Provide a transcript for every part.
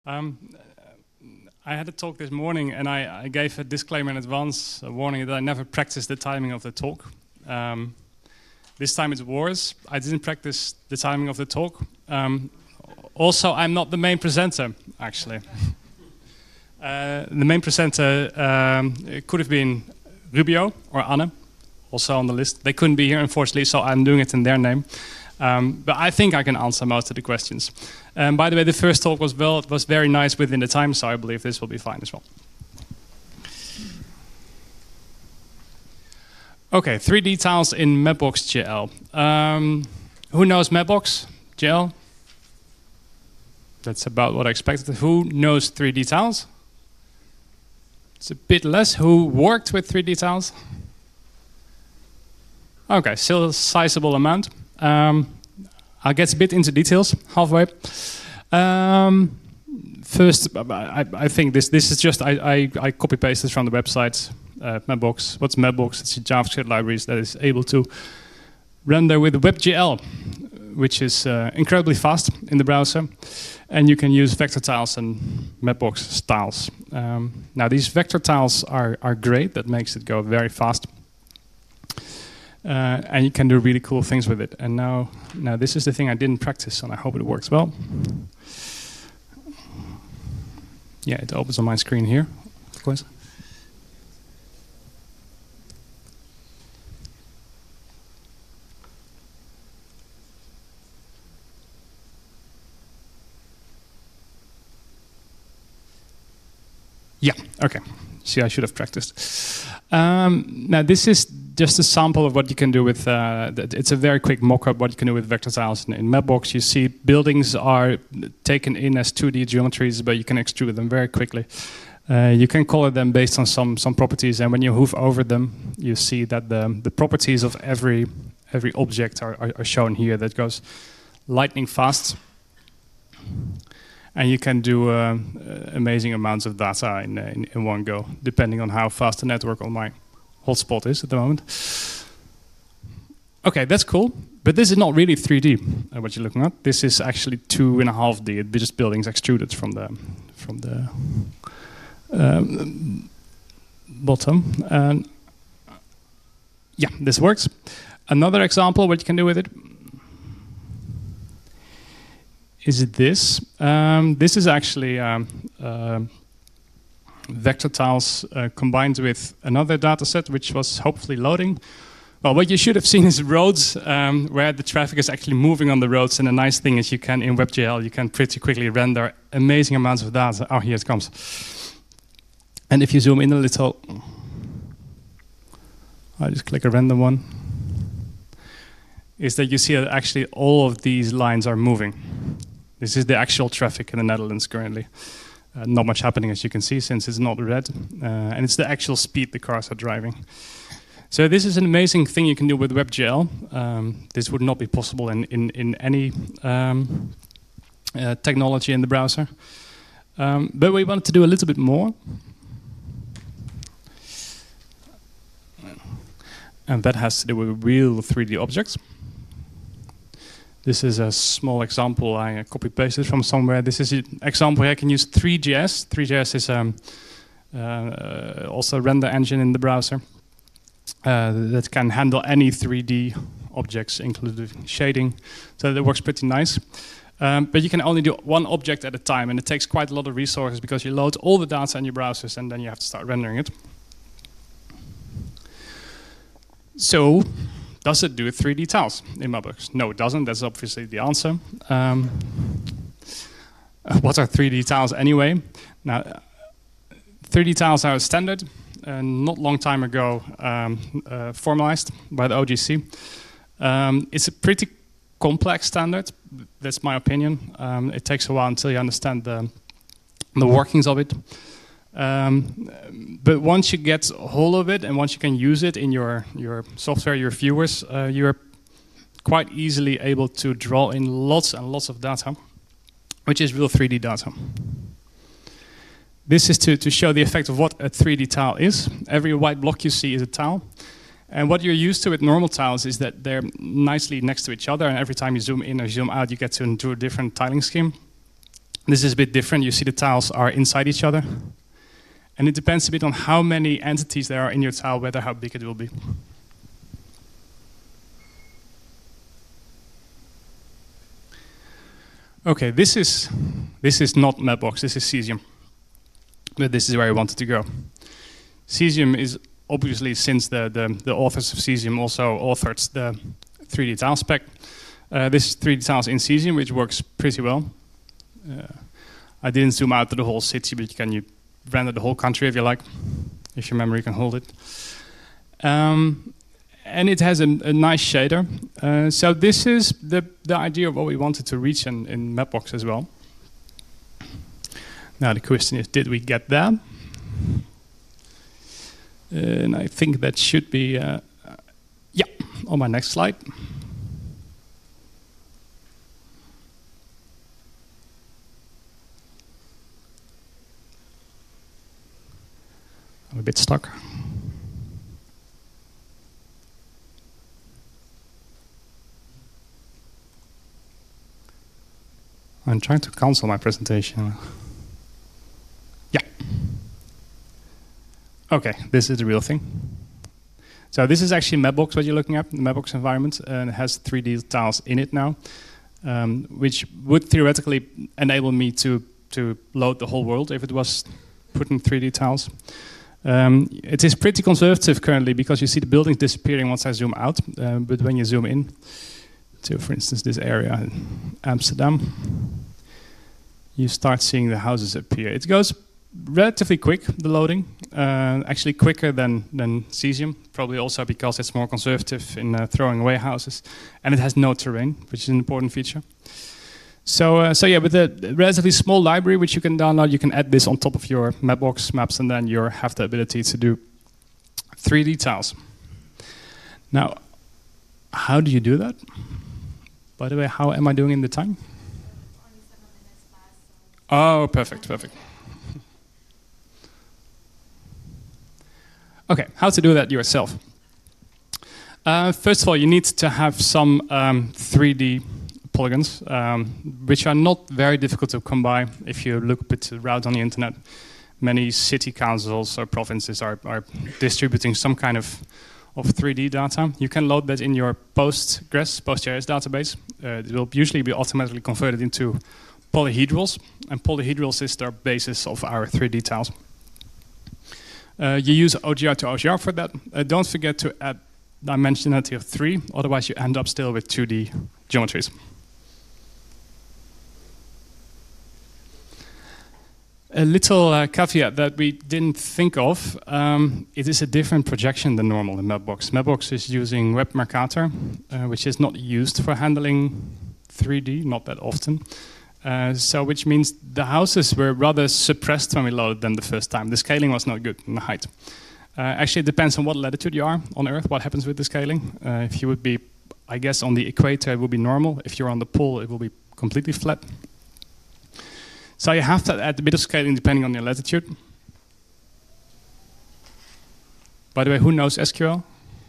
Um, I had a talk this morning, and I gave a disclaimer in advance, a warning that I never practiced the timing of the talk. This time it's worse. I didn't practice the timing of the talk. Also, I'm not the main presenter, actually. The main presenter could have been Rubio or Anne, also on the list. They couldn't be here, unfortunately, so I'm doing it in their name. But I think I can answer most of the questions. By the way, the first talk was very nice within the time, so I believe this will be fine as well. Okay, 3D tiles in Mapbox GL. Who knows Mapbox GL? That's about what I expected. Who knows 3D tiles? It's a bit less. Who worked with 3D tiles? Okay, still a sizable amount. I'll get a bit into details halfway. First, I think this is just I copy pasted from the website. Mapbox. What's Mapbox? It's a JavaScript library that is able to render with WebGL, which is incredibly fast in the browser, and you can use vector tiles and Mapbox styles. Now these vector tiles are great. That makes it go very fast. And you can do really cool things with it. And now this is the thing I didn't practice, and I hope it works well. Yeah, it opens on my screen here, of course. Yeah, okay. See, I should have practiced. Now, this is just a sample of what you can do with, it's a very quick mock-up what you can do with vector tiles in Mapbox. You see buildings are taken in as 2D geometries, but you can extrude them very quickly. You can color them based on some properties, and when you hover over them, you see that the properties of every object are shown here. That goes lightning fast. And you can do amazing amounts of data in one go, depending on how fast the network on my hotspot is at the moment. Okay, that's cool. But this is not really 3D, what you're looking at. This is actually 2.5D. It's just buildings extruded from the bottom. And yeah, this works. Another example, what you can do with it, is this. This is actually vector tiles combined with another data set, which was hopefully loading. Well, what you should have seen is roads, where the traffic is actually moving on the roads. And the nice thing is you can, in WebGL, you can pretty quickly render amazing amounts of data. Oh, here it comes. And if you zoom in a little, I'll just click a random one, is that you see that actually all of these lines are moving. This is the actual traffic in the Netherlands currently. Not much happening, as you can see, since it's not red. And it's the actual speed the cars are driving. So this is an amazing thing you can do with WebGL. This would not be possible in any technology in the browser. But we wanted to do a little bit more. And that has to do with real 3D objects. This is a small example I copy-pasted from somewhere. This is an example where I can use Three.js. Three.js is also a render engine in the browser that can handle any 3D objects, including shading. So that works pretty nice. But you can only do one object at a time, and it takes quite a lot of resources because you load all the data in your browsers, and then you have to start rendering it. So, does it do 3D tiles in Mapbox? No, it doesn't. That's obviously the answer. What are 3D tiles anyway? Now, 3D tiles are a standard, not long time ago formalized by the OGC. It's a pretty complex standard. That's my opinion. It takes a while until you understand the workings of it. But once you get a hold of it and once you can use it in your software, your viewers, you're quite easily able to draw in lots and lots of data, which is real 3D data. This is to show the effect of what a 3D tile is. Every white block you see is a tile. And what you're used to with normal tiles is that they're nicely next to each other, and every time you zoom in or zoom out, you get into a different tiling scheme. This is a bit different. You see the tiles are inside each other. And it depends a bit on how many entities there are in your tile, whether how big it will be. Okay, this is not Mapbox, this is Cesium. But this is where I wanted to go. Cesium is obviously, since the authors of Cesium also authored the 3D tile spec. This is 3D tiles in Cesium, which works pretty well. I didn't zoom out to the whole city, but you render the whole country if you like, if your memory can hold it. And it has a nice shader. So this is the idea of what we wanted to reach in Mapbox as well. Now the question is, did we get that? And I think that should be, yeah, on my next slide. I'm a bit stuck. I'm trying to cancel my presentation. Yeah. Okay, this is the real thing. So this is actually Mapbox, what you're looking at, the Mapbox environment, and it has 3D tiles in it now, which would theoretically enable me to load the whole world if it was put in 3D tiles. It is pretty conservative currently because you see the buildings disappearing once I zoom out, but when you zoom in to, for instance, this area in Amsterdam, you start seeing the houses appear. It goes relatively quick, the loading, actually quicker than Cesium, probably also because it's more conservative in throwing away houses, and it has no terrain, which is an important feature. So yeah, with a relatively small library which you can download, you can add this on top of your Mapbox maps, and then you have the ability to do 3D tiles. Now, how do you do that? By the way, how am I doing in the time? Oh, perfect, perfect. Okay, how to do that yourself? First of all, you need to have some 3D polygons, which are not very difficult to come by if you look a bit around on the internet. Many city councils or provinces are distributing some kind of 3D data. You can load that in your PostGIS database. It will usually be automatically converted into polyhedrals, and polyhedrals is the basis of our 3D tiles. You use OGR to OGR for that. Don't forget to add dimensionality of 3, otherwise you end up still with 2D geometries. A little caveat that we didn't think of, it is a different projection than normal in Mapbox. Mapbox is using Web Mercator, which is not used for handling 3D, not that often. So which means the houses were rather suppressed when we loaded them the first time. The scaling was not good in the height. Actually, it depends on what latitude you are on Earth, what happens with the scaling. If you would be, I guess, on the equator, it will be normal. If you're on the pole, it will be completely flat. So you have to add a bit of scaling depending on your latitude. By the way, who knows SQL?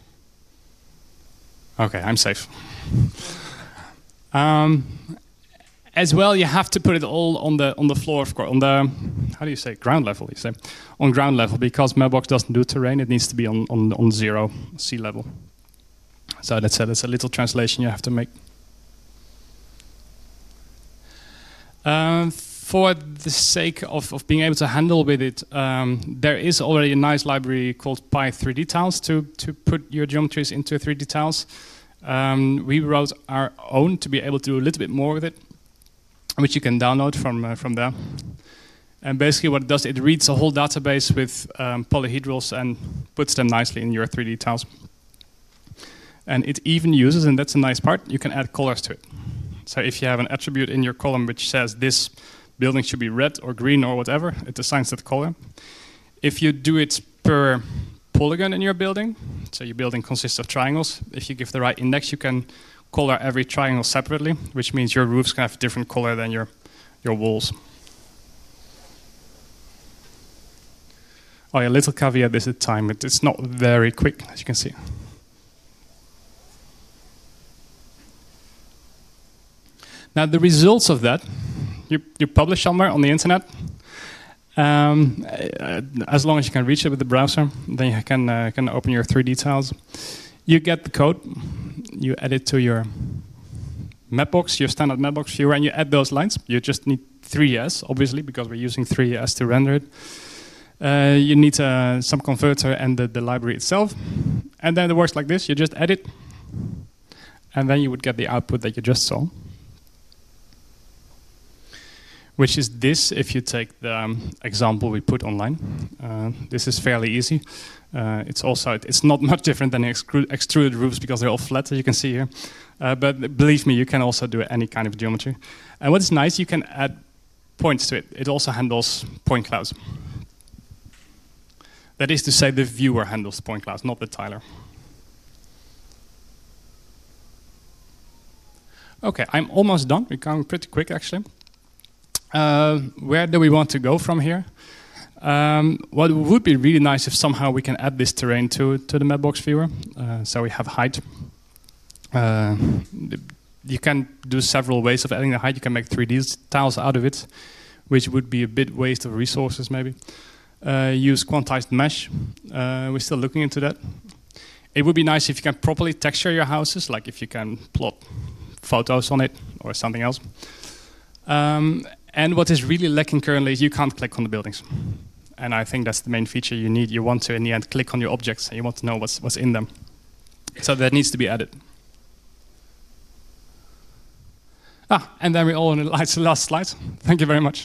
Okay, I'm safe. As well, you have to put it all on the floor, of course, on the, how do you say, ground level, you say? On ground level, because Mapbox doesn't do terrain, it needs to be on zero sea level. So that's a little translation you have to make. For the sake of being able to handle with it, there is already a nice library called Py3D tiles to put your geometries into 3D tiles. We wrote our own to be able to do a little bit more with it, which you can download from there. And basically what it does, it reads a whole database with polyhedrals and puts them nicely in your 3D tiles. And it even uses, and that's a nice part, you can add colors to it. So if you have an attribute in your column which says this building should be red or green or whatever, it assigns that color. If you do it per polygon in your building, so your building consists of triangles, if you give the right index, you can color every triangle separately, which means your roofs can have a different color than your walls. Oh yeah, little caveat, this is time. It's not very quick, as you can see. Now the results of that, you publish somewhere on the internet. As long as you can reach it with the browser, then you can open your 3D tiles. You get the code, you add it to your Mapbox, your standard Mapbox viewer, and you add those lines. You just need 3S, obviously, because we're using 3S to render it. You need some converter and the library itself. And then it works like this. You just edit, and then you would get the output that you just saw, which is this if you take the example we put online. This is fairly easy. It's not much different than extruded roofs because they're all flat, as you can see here. But believe me, you can also do any kind of geometry. And what is nice, you can add points to it. It also handles point clouds. That is to say, the viewer handles the point clouds, not the tiler. Okay, I'm almost done. We're going pretty quick, actually. Where do we want to go from here? What would be really nice if somehow we can add this terrain to the Mapbox viewer. So we have height. You can do several ways of adding the height. You can make 3D tiles out of it, which would be a bit waste of resources, maybe. Use quantized mesh. We're still looking into that. It would be nice if you can properly texture your houses, like if you can plot photos on it or something else. And what is really lacking currently is you can't click on the buildings. And I think that's the main feature you need. You want to, in the end, click on your objects, and you want to know what's in them. So that needs to be added. And then we're all on the last slide. Thank you very much.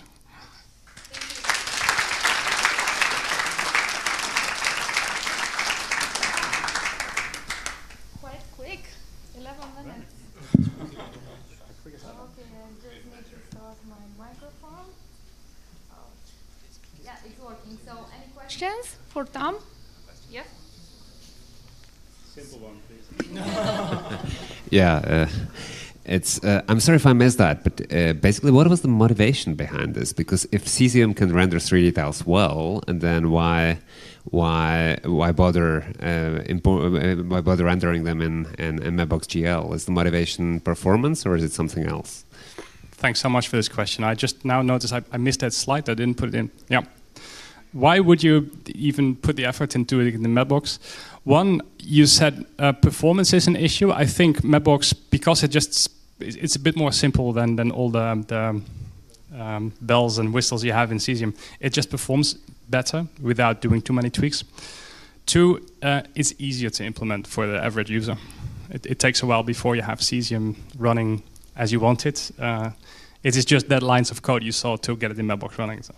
Quite quick, 11 minutes. Okay, I just need to start my microphone. Oh. Yeah, it's working. So, any questions for Tom? Yes? Simple one, please. Yeah. I'm sorry if I missed that, but basically, what was the motivation behind this? Because if Cesium can render 3D tiles well, and then why bother rendering them in Mapbox GL? Is the motivation performance, or is it something else? Thanks so much for this question. I just now noticed I missed that slide. I didn't put it in. Yeah. Why would you even put the effort into it in the Mapbox? One, you said performance is an issue. I think Mapbox, because it's a bit more simple than all the bells and whistles you have in Cesium. It just performs better without doing too many tweaks. Two, it's easier to implement for the average user. It takes a while before you have Cesium running as you want it. It is just that lines of code you saw to get it in Mapbox running. So.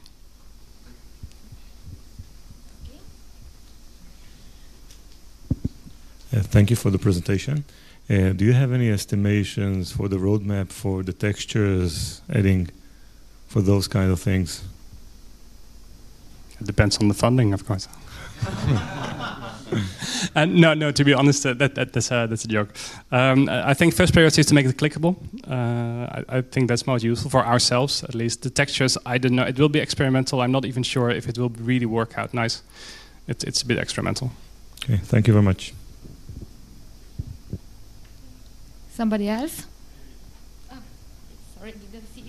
Thank you for the presentation. Do you have any estimations for the roadmap for the textures, adding for those kind of things? It depends on the funding, of course. No, to be honest, that's a joke. I think first priority is to make it clickable. I think that's most useful for ourselves, at least. The textures, I don't know. It will be experimental. I'm not even sure if it will really work out nice. It's a bit experimental. Okay, thank you very much. Somebody else? Oh, sorry, didn't see you.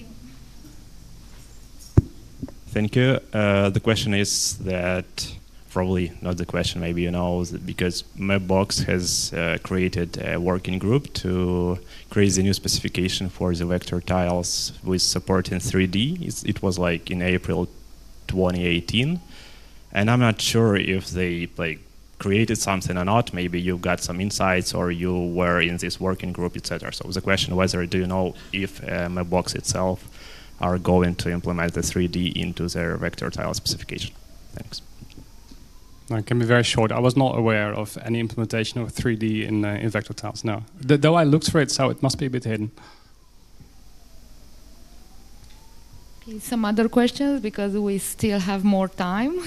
Thank you. The question is that, probably not the question, maybe you know, because Mapbox has created a working group to create the new specification for the vector tiles with support in 3D. It was like in April 2018. And I'm not sure if they created something or not. Maybe you got some insights or you were in this working group, etc. So the question whether do you know if Mapbox itself are going to implement the 3D into their vector tile specification? Thanks. No, it can be very short. I was not aware of any implementation of 3D in vector tiles, no. Though I looked for it, so it must be a bit hidden. Okay, some other questions, because we still have more time.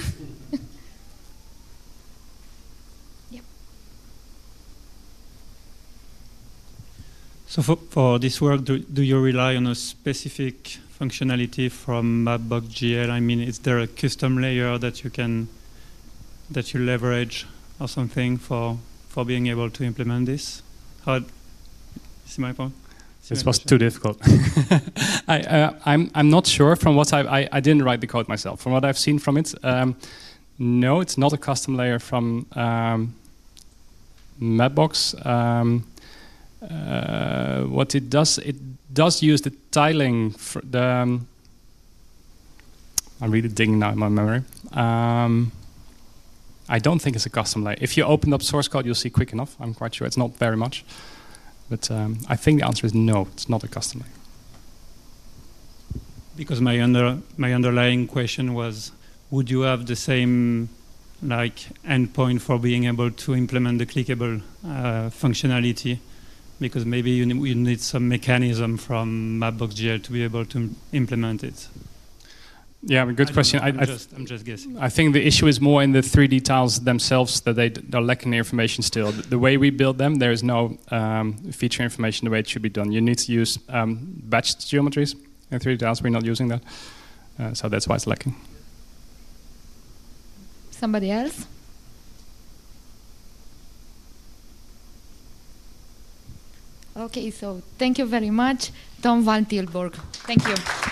So for this work, do you rely on a specific functionality from Mapbox GL? I mean, is there a custom layer that you leverage or something for being able to implement this? See my point? This was too difficult. I'm not sure. From what I didn't write the code myself. From what I've seen from it, no, it's not a custom layer from Mapbox. What it does use the tiling. I'm really digging now in my memory. I don't think it's a custom layer. If you open up source code, you'll see quick enough. I'm quite sure it's not very much. But I think the answer is no, it's not a custom layer. Because my underlying question was, would you have the same endpoint for being able to implement the clickable functionality? Because maybe you need some mechanism from Mapbox.gl to be able to implement it. Yeah, good question. I'm just guessing. I think the issue is more in the 3D tiles themselves, that they're lacking the information still. The way we build them, there is no feature information the way it should be done. You need to use batched geometries in 3D tiles. We're not using that. So that's why it's lacking. Somebody else? Okay, so thank you very much, Tom van Tilburg. Thank you.